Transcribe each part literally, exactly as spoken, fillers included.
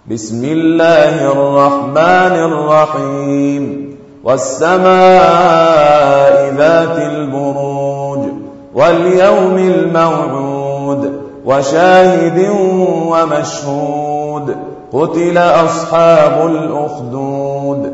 بسم الله الرحمن الرحيم والسماء ذات البروج واليوم الموعود وشاهد ومشهود قتل أصحاب الأخدود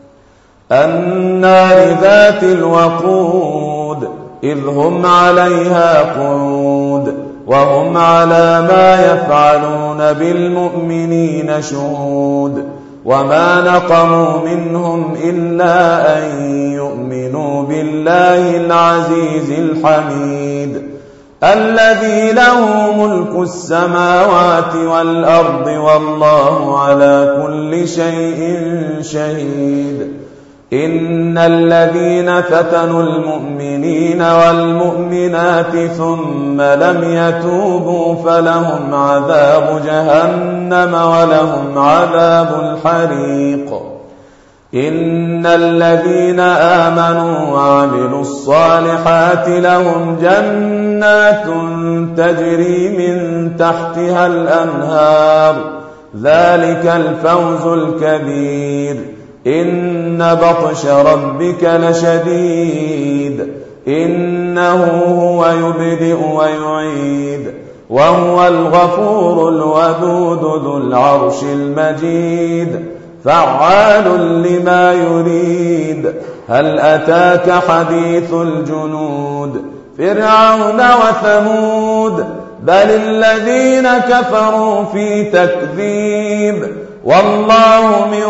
النار ذات الوقود إذ هم عليها قعود وهم على ما يفعلون بالمؤمنين شهود وما نقموا منهم إلا أن يؤمنوا بالله العزيز الحميد الذي له ملك السماوات والأرض والله على كل شيء شهيد إن الذين فتنوا المؤمنين والمؤمنات ثم لم يتوبوا فلهم عذاب جهنم ولهم عذاب الحريق إن الذين آمنوا وعملوا الصالحات لهم جنات تجري من تحتها الأنهار ذلك الفوز الكبير إن بطش ربك لشديد إنه هو يبدئ ويعيد وهو الغفور الودود ذو العرش المجيد فعال لما يريد هل أتاك حديث الجنود فرعون وثمود بل الذين كفروا في تكذيب والله من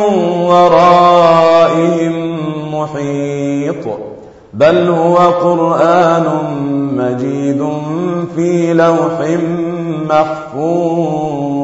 ورائهم محيط بل هو قرآن مجيد في لوح محفوظ.